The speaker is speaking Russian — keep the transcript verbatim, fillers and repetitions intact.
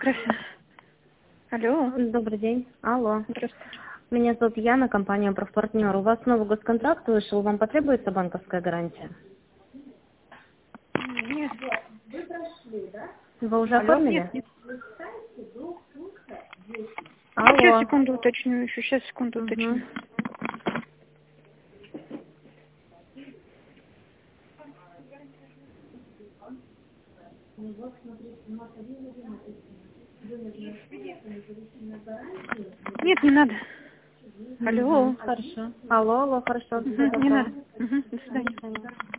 фотография. Алло. Добрый день. Алло. Здравствуйте. Меня зовут Яна, компания «Профпартнер». У вас новый госконтракт вышел, вам потребуется банковская гарантия? Нет. Вы уже Алло, оформили? нет, нет. Алло. Сейчас, секунду уточню еще, сейчас, секунду Угу. уточню. Нет, не надо. Алло. Угу. Хорошо. Алло, алло, хорошо. Мгм, Всё, не готово. надо. Мгм, до До свидания. свидания.